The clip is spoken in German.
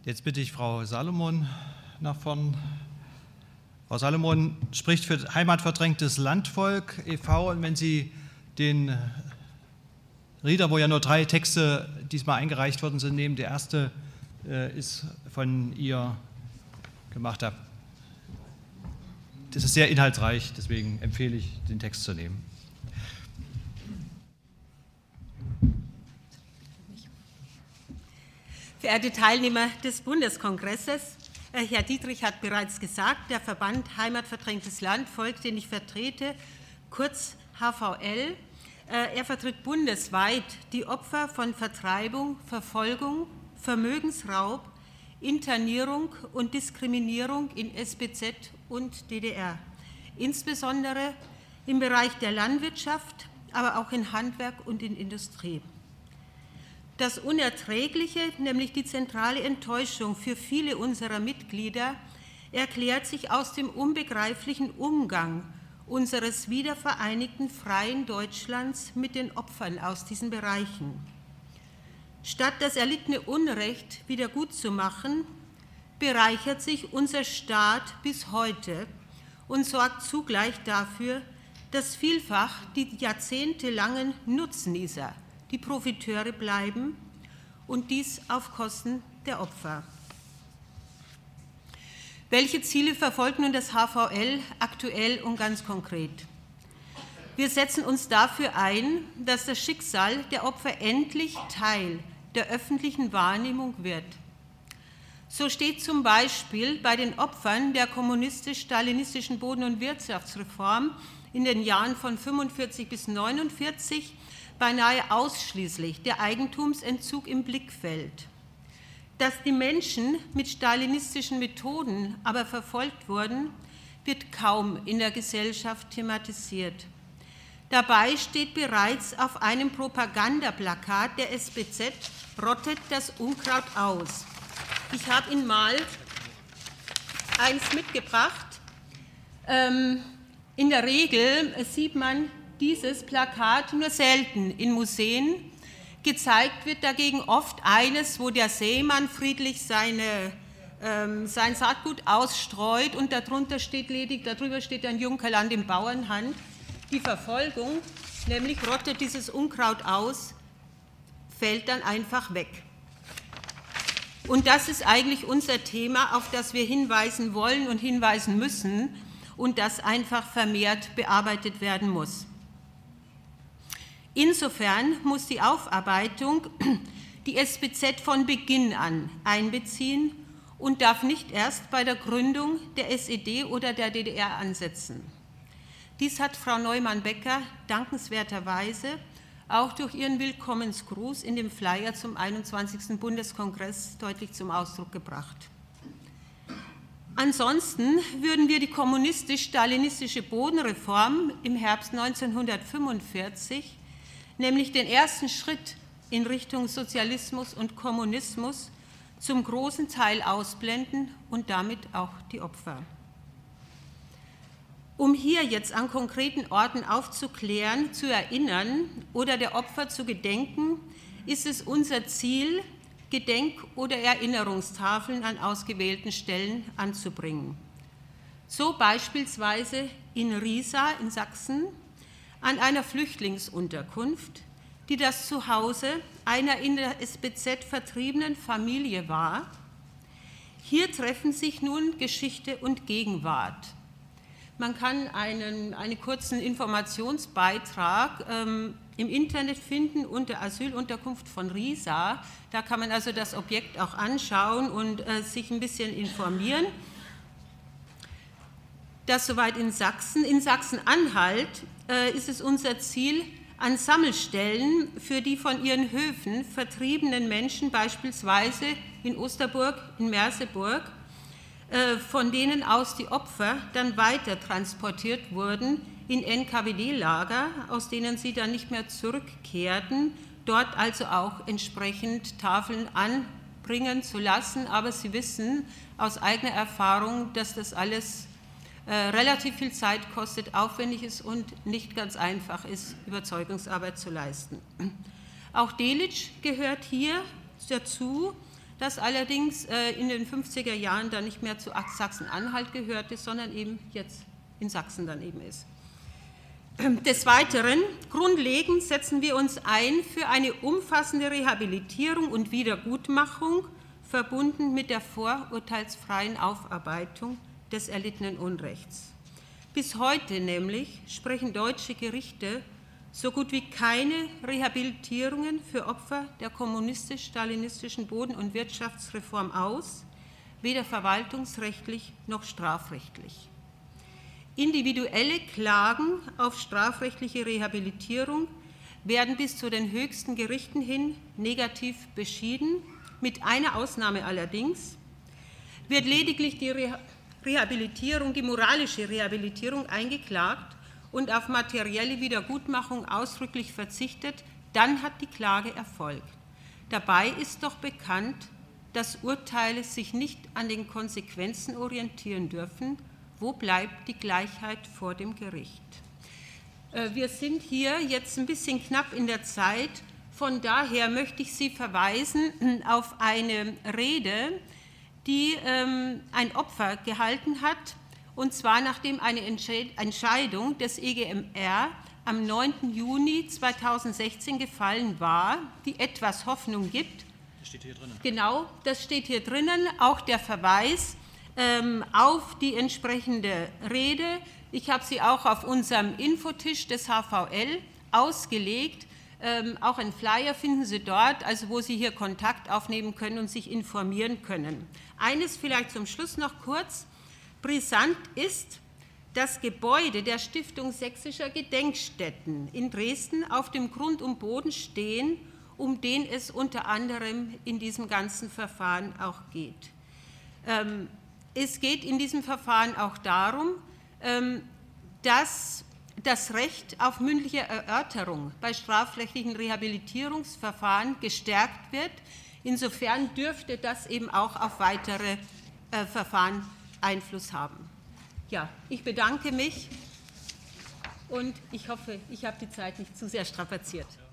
Jetzt bitte ich Frau Salomon nach vorn. Frau Salomon spricht für Heimatverdrängtes Landvolk e.V. und wenn Sie den Reader, wo ja nur 3 Texte diesmal eingereicht worden sind, nehmen, der erste ist von ihr gemacht. Das ist sehr inhaltsreich, deswegen empfehle ich, den Text zu nehmen. Verehrte Teilnehmer des Bundeskongresses, Herr Dietrich hat bereits gesagt, der Verband Heimatverdrängtes Landvolk, den ich vertrete, kurz HVL, er vertritt bundesweit die Opfer von Vertreibung, Verfolgung, Vermögensraub, Internierung und Diskriminierung in SBZ und DDR, insbesondere im Bereich der Landwirtschaft, aber auch in Handwerk und in Industrie. Das Unerträgliche, nämlich die zentrale Enttäuschung für viele unserer Mitglieder, erklärt sich aus dem unbegreiflichen Umgang unseres wiedervereinigten freien Deutschlands mit den Opfern aus diesen Bereichen. Statt das erlittene Unrecht wiedergutzumachen, bereichert sich unser Staat bis heute und sorgt zugleich dafür, dass vielfach die jahrzehntelangen Nutznießer die Profiteure bleiben und dies auf Kosten der Opfer. Welche Ziele verfolgt nun das HVL aktuell und ganz konkret? Wir setzen uns dafür ein, dass das Schicksal der Opfer endlich Teil der öffentlichen Wahrnehmung wird. So steht zum Beispiel bei den Opfern der kommunistisch-stalinistischen Boden- und Wirtschaftsreform in den Jahren von 1945 bis 1949 beinahe ausschließlich der Eigentumsentzug im Blickfeld. Dass die Menschen mit stalinistischen Methoden aber verfolgt wurden, wird kaum in der Gesellschaft thematisiert. Dabei steht bereits auf einem Propagandaplakat der SBZ, rottet das Unkraut aus. Ich habe Ihnen mal eins mitgebracht. In der Regel sieht man dieses Plakat nur selten in Museen. Gezeigt wird dagegen oft eines, wo der Seemann friedlich sein Saatgut ausstreut und darüber steht ein Junkerland in Bauernhand. Die Verfolgung, nämlich rottet dieses Unkraut aus, fällt dann einfach weg. Und das ist eigentlich unser Thema, auf das wir hinweisen wollen und hinweisen müssen und das einfach vermehrt bearbeitet werden muss. Insofern muss die Aufarbeitung die SBZ von Beginn an einbeziehen und darf nicht erst bei der Gründung der SED oder der DDR ansetzen. Dies hat Frau Neumann-Becker dankenswerterweise auch durch ihren Willkommensgruß in dem Flyer zum 21. Bundeskongress deutlich zum Ausdruck gebracht. Ansonsten würden wir die kommunistisch-stalinistische Bodenreform im Herbst 1945, nämlich den ersten Schritt in Richtung Sozialismus und Kommunismus, zum großen Teil ausblenden und damit auch die Opfer. Um hier jetzt an konkreten Orten aufzuklären, zu erinnern oder der Opfer zu gedenken, ist es unser Ziel, Gedenk- oder Erinnerungstafeln an ausgewählten Stellen anzubringen. So beispielsweise in Riesa in Sachsen an einer Flüchtlingsunterkunft, die das Zuhause einer in der SBZ vertriebenen Familie war. Hier treffen sich nun Geschichte und Gegenwart. Man kann einen kurzen Informationsbeitrag im Internet finden unter Asylunterkunft von Riesa. Da kann man also das Objekt auch anschauen und sich ein bisschen informieren. Das soweit in Sachsen. In Sachsen-Anhalt ist es unser Ziel, an Sammelstellen für die von ihren Höfen vertriebenen Menschen, beispielsweise in Osterburg, in Merseburg, von denen aus die Opfer dann weiter transportiert wurden in NKWD-Lager, aus denen sie dann nicht mehr zurückkehrten, dort also auch entsprechend Tafeln anbringen zu lassen. Aber Sie wissen aus eigener Erfahrung, dass das alles relativ viel Zeit kostet, aufwendig ist und nicht ganz einfach ist, Überzeugungsarbeit zu leisten. Auch Delitzsch gehört hier dazu. das allerdings in den 50er Jahren dann nicht mehr zu Sachsen-Anhalt gehörte, sondern eben jetzt in Sachsen dann eben ist. Des Weiteren, grundlegend setzen wir uns ein für eine umfassende Rehabilitierung und Wiedergutmachung, verbunden mit der vorurteilsfreien Aufarbeitung des erlittenen Unrechts. Bis heute nämlich sprechen deutsche Gerichte so gut wie keine Rehabilitierungen für Opfer der kommunistisch-stalinistischen Boden- und Wirtschaftsreform aus, weder verwaltungsrechtlich noch strafrechtlich. Individuelle Klagen auf strafrechtliche Rehabilitierung werden bis zu den höchsten Gerichten hin negativ beschieden. Mit einer Ausnahme allerdings wird lediglich die Rehabilitierung, die moralische Rehabilitierung eingeklagt und auf materielle Wiedergutmachung ausdrücklich verzichtet, dann hat die Klage Erfolg. Dabei ist doch bekannt, dass Urteile sich nicht an den Konsequenzen orientieren dürfen. Wo bleibt die Gleichheit vor dem Gericht? Wir sind hier jetzt ein bisschen knapp in der Zeit. Von daher möchte ich Sie verweisen auf eine Rede, die ein Opfer gehalten hat, und zwar nachdem eine Entscheidung des EGMR am 9. Juni 2016 gefallen war, die etwas Hoffnung gibt. Das steht hier drinnen. Genau, das steht hier drinnen, auch der Verweis auf die entsprechende Rede. Ich habe sie auch auf unserem Infotisch des HVL ausgelegt. Auch einen Flyer finden Sie dort, also wo Sie hier Kontakt aufnehmen können und sich informieren können. Eines vielleicht zum Schluss noch kurz. Brisant ist, das Gebäude der Stiftung Sächsischer Gedenkstätten in Dresden auf dem Grund und Boden stehen, um den es unter anderem in diesem ganzen Verfahren auch geht. Es geht in diesem Verfahren auch darum, dass das Recht auf mündliche Erörterung bei strafrechtlichen Rehabilitierungsverfahren gestärkt wird. Insofern dürfte das eben auch auf weitere Verfahren Einfluss haben. Ja, ich bedanke mich und ich hoffe, ich habe die Zeit nicht zu sehr strapaziert.